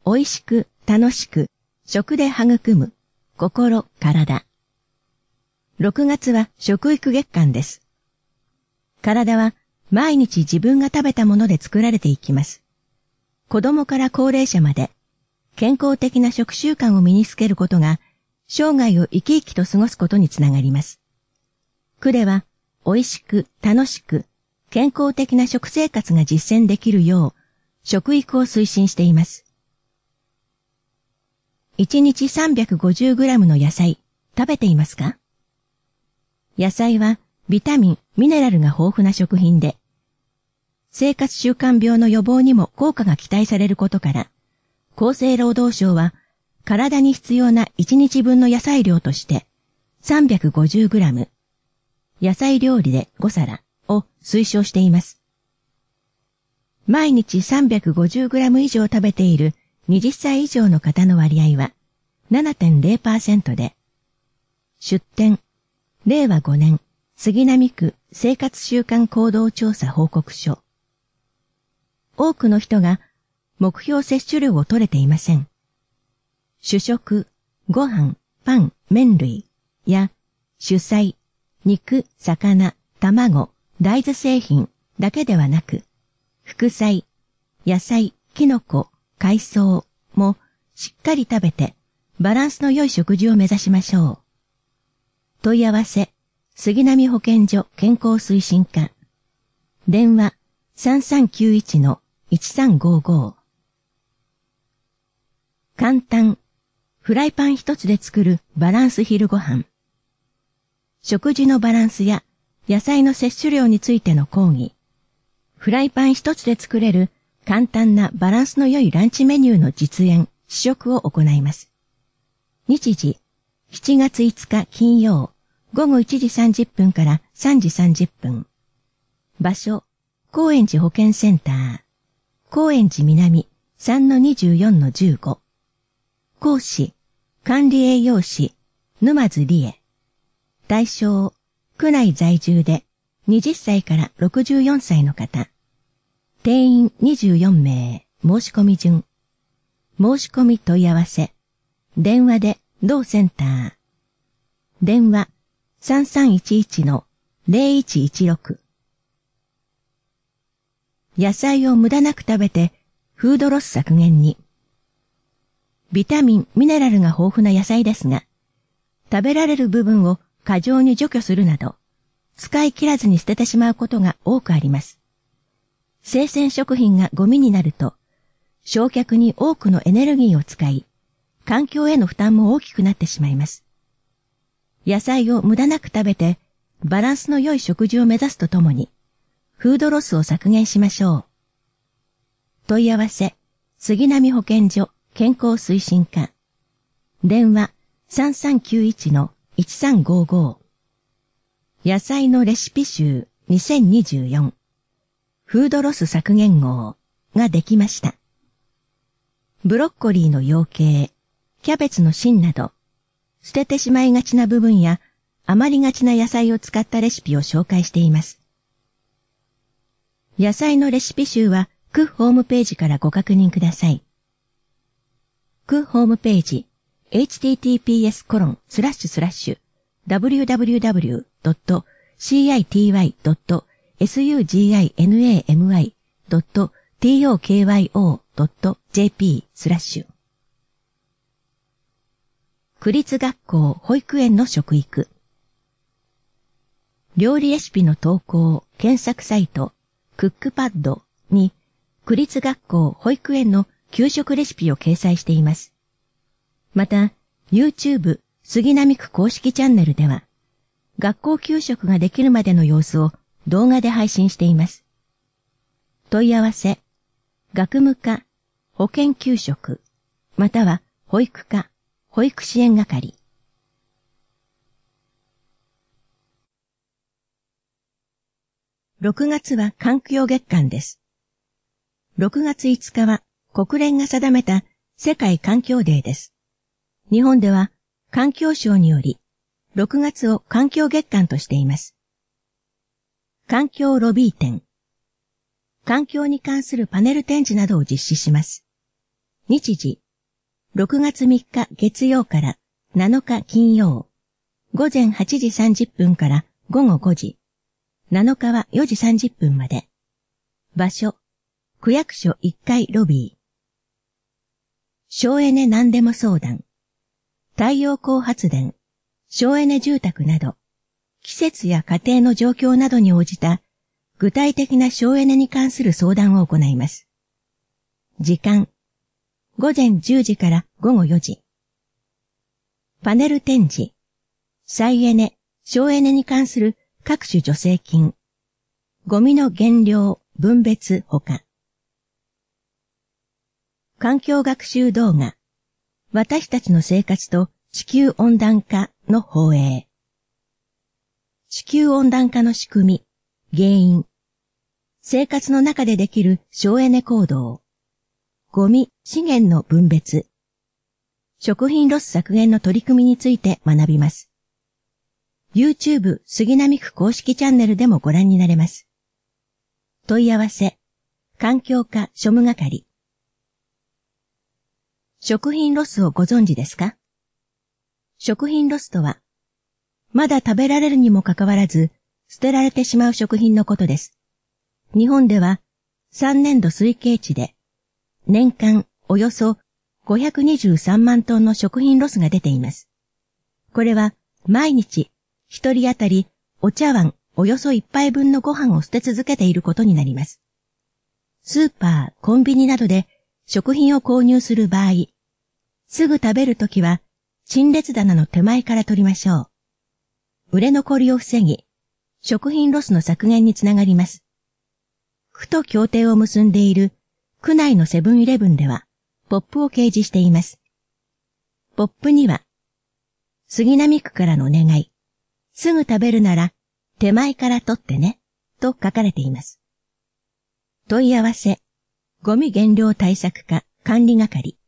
美味しく楽しく食で育む心体。6月は食育月間です。体は毎日自分が食べたもので作られていきます。子供から高齢者まで健康的な食習慣を身につけることが生涯を生き生きと過ごすことにつながります。区では美味しく楽しく健康的な食生活が実践できるよう食育を推進しています。1日 350g の野菜食べていますか？野菜はビタミン、ミネラルが豊富な食品で、生活習慣病の予防にも効果が期待されることから、厚生労働省は体に必要な1日分の野菜量として 350g、野菜料理で5皿を推奨しています。毎日 350g 以上食べている20歳以上の方の割合は 7.0% で、出典、令和5年杉並区生活習慣行動調査報告書。多くの人が目標摂取量を取れていません。主食、ご飯、パン、麺類や主菜、肉、魚、卵、大豆製品だけではなく、副菜、野菜、キノコ、海藻もしっかり食べてバランスの良い食事を目指しましょう。問い合わせ、杉並保健所健康推進課。電話 3391-1355。簡単、フライパン一つで作るバランス昼ご飯。食事のバランスや野菜の摂取量についての講義。フライパン一つで作れる簡単なバランスの良いランチメニューの実演、試食を行います。日時、7月5日金曜、午後1時30分から3時30分。場所、高円寺保健センター。高円寺南 3-24-15。講師、管理栄養士、沼津理恵。対象、区内在住で20歳から64歳の方。定員24名、申し込み順。申し込み問い合わせ。電話で同センター。電話3311-0116。野菜を無駄なく食べてフードロス削減に。ビタミン、ミネラルが豊富な野菜ですが、食べられる部分を過剰に除去するなど、使い切らずに捨ててしまうことが多くあります。生鮮食品がゴミになると、焼却に多くのエネルギーを使い、環境への負担も大きくなってしまいます。野菜を無駄なく食べて、バランスの良い食事を目指すとともに、フードロスを削減しましょう。問い合わせ、杉並保健所健康推進課。電話3391-1355。野菜のレシピ集2024。フードロス削減号ができました。ブロッコリーの養鶏、キャベツの芯など、捨ててしまいがちな部分や余りがちな野菜を使ったレシピを紹介しています。野菜のレシピ集は区ホームページからご確認ください。区ホームページ https://www.city-city.tokyo.jp/ 区立学校保育園の食育。料理レシピの投稿検索サイトクックパッドに区立学校保育園の給食レシピを掲載しています。また YouTube 杉並区公式チャンネルでは学校給食ができるまでの様子を動画で配信しています。問い合わせ、学務課、保健給食、または保育課、保育支援係。6月は環境月間です。6月5日は国連が定めた世界環境デーです。日本では環境省により6月を環境月間としています。環境ロビー展。環境に関するパネル展示などを実施します。 日時、6月3日月曜から7日金曜、午前8時30分から午後5時、7日は4時30分まで。場所、区役所1階ロビー。省エネ何でも相談。太陽光発電、省エネ住宅など、季節や家庭の状況などに応じた具体的な省エネに関する相談を行います。時間、午前10時から午後4時。パネル展示、再エネ、省エネに関する各種助成金、ゴミの減量、分別ほか。環境学習動画、私たちの生活と地球温暖化の放映。地球温暖化の仕組み、原因、生活の中でできる省エネ行動、ゴミ、資源の分別、食品ロス削減の取り組みについて学びます。YouTube 杉並区公式チャンネルでもご覧になれます。問い合わせ、環境課庶務係。食品ロスをご存知ですか？食品ロスとは、まだ食べられるにもかかわらず、捨てられてしまう食品のことです。日本では、3年度推計値で、年間およそ523万トンの食品ロスが出ています。これは、毎日、一人当たりお茶碗およそ1杯分のご飯を捨て続けていることになります。スーパー、コンビニなどで食品を購入する場合、すぐ食べるときは陳列棚の手前から取りましょう。売れ残りを防ぎ、食品ロスの削減につながります。区と協定を結んでいる区内のセブンイレブンでは、ポップを掲示しています。ポップには、杉並区からのお願い、すぐ食べるなら手前から取ってね、と書かれています。問い合わせ、ゴミ減量対策課管理係。